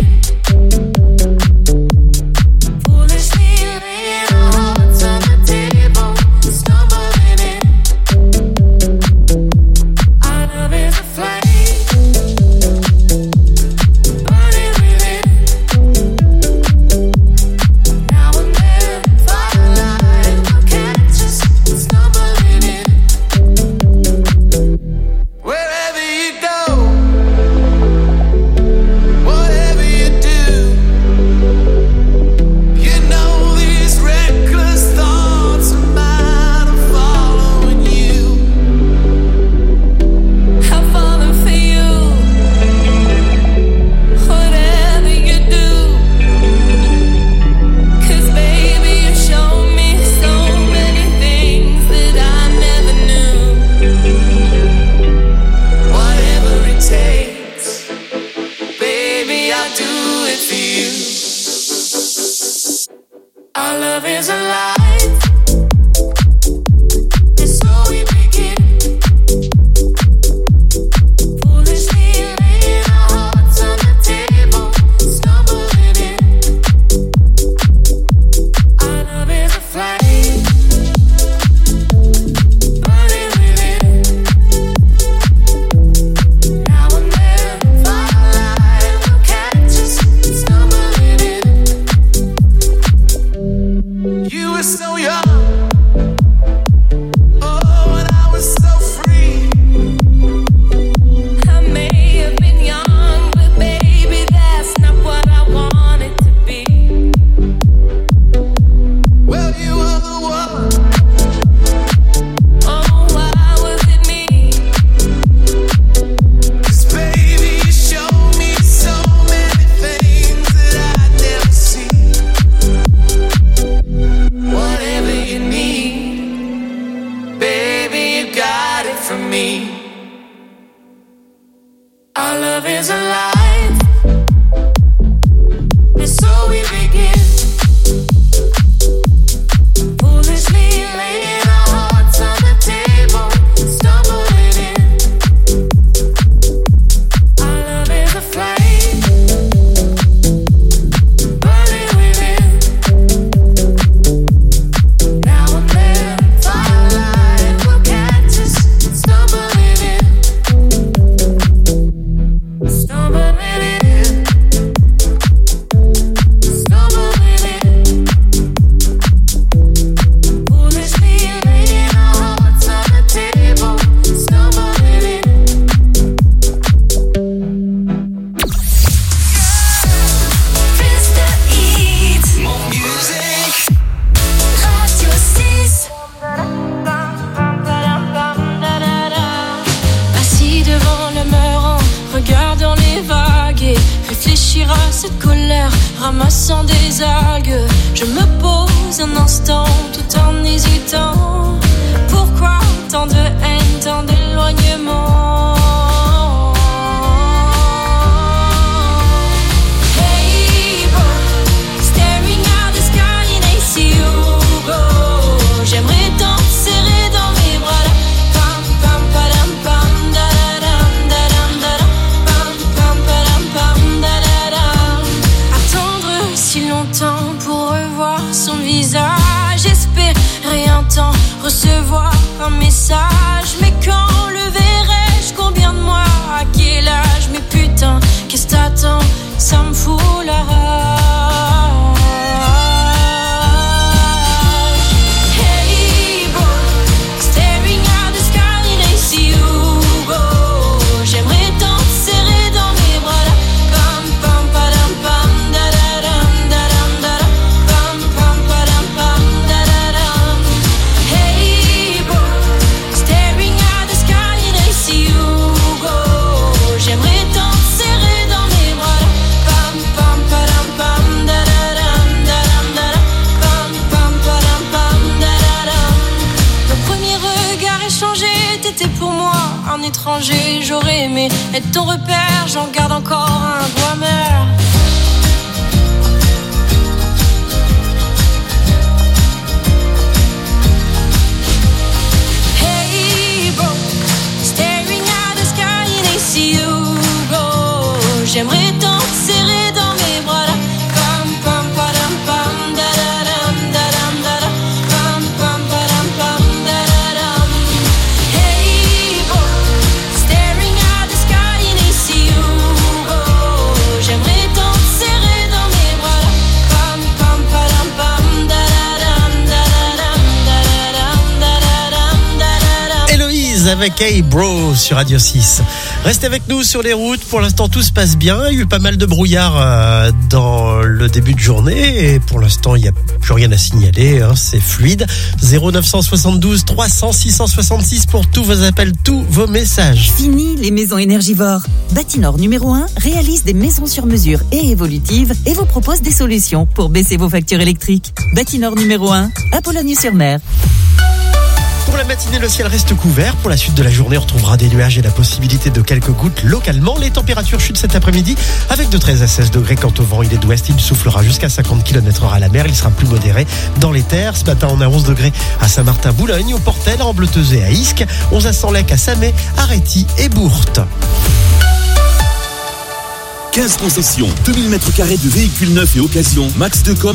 Foolishly laying our hearts on the table, stumbling in. Our love is a flame, burning within. Now and then, firelight will catch us stumbling in. Wherever you go, whatever you do, you know these reckless thoughts of mine are following you. I'm falling for you. Whatever you do, 'cause baby you show me so many things that I never knew. Whatever it takes, baby, I'll do it for you. Our love is alive, and so we begin. Foolishly laying our hearts on the table, stumbling in. Our love is a flame, burning within. Now and then, firelight will catch us stumbling in. You were so young, oh, and I was so free. I may have been young, but baby, that's not what I wanted to be. Well, you were the one. Oh, why was it me? 'Cause baby, you showed me so many things that I'd never seen. Whatever you need, baby, you got it from me. Our love is alive, and so we begin. Foolishly laying our hearts on the table, stumbling in. Our love is a flame, burning within. Now and then, firelight will catch us stumbling in. Stumbling in. Stumbling in. Foolishly laying our hearts on the table, stumbling in. Mr. Eat, mon music, Radio 6. Assis devant le mur, en regardant les vagues et réfléchir à cette colère, ramassant des algues. Je me pose un instant tout en hésitant. Pourquoi tant de haine, tant d'éloignement? Hey boy, staring at the sky and I see you go. J'aimerais tant te serrer dans mes bras là. Pam pam padam pam da da dam da dam da dam. Pam pam padam pam da da dam. Attendre si longtemps pour revoir son visage. Espérer un temps, recevoir un message. Mais quand le verrai-je? Combien de mois? À quel âge? Mais putain, qu'est-ce t'attends? Ça me fout la rage. Hey boy, staring at the sky and I see you go. J'aimerais tant te serrer dans mes bras là. Pam pam padam pam da da dam da dam da dam. Pam pam padam pam da da dam. Hey boy, staring at the sky and I see you go. J'aimerais tant te serrer dans mes bras là. Pam pam padam pam da da dam da dam da dam. Pam pam padam pam da da dam. Nos premiers regards échangés, t'étais pour moi un étranger. J'aurais aimé être ton repère, j'en garde encore un goût amer. Hey boy, staring at the sky and I see you go. J'aimerais tant te serrer dans mes bras là. Pam pam padam pam da da dam da dam da dam. Pam pam padam pam da da dam. Hey boy, staring at the sky and I see you go. J'aimerais tant te serrer dans mes bras là. Pam pam padam pam da da dam da da dam da da dam da da dam da da dam. Héloïse avec Hey Bro sur Radio 6. Restez avec nous sur les routes. Pour l'instant, tout se passe bien. Il y a eu pas mal de brouillard dans le début de journée. Et pour l'instant, il n'y a plus rien à signaler. C'est fluide. 0972 300 666 pour tous vos appels, tous vos messages. Fini les maisons énergivores. Bâtinor numéro 1 réalise des maisons sur mesure et évolutives et vous propose des solutions pour baisser vos factures électriques. Bâtinor numéro 1 à Boulogne-sur-Mer. Pour la matinée, le ciel reste couvert. Pour la suite de la journée, on retrouvera des nuages et la possibilité de quelques gouttes localement. Les températures chutent cet après-midi avec de 13 à 16 degrés. Quant au vent, il est d'ouest. Il soufflera jusqu'à 50 km/h à la mer. Il sera plus modéré dans les terres. Ce matin, on a 11 degrés à Saint-Martin-Boulogne, au Portel, à Ambleteuse et à Isques. 11 à Senlec, à Samet, à Réty et Bourte. 15 concessions, 2000 m² de véhicules neufs et occasion, max de com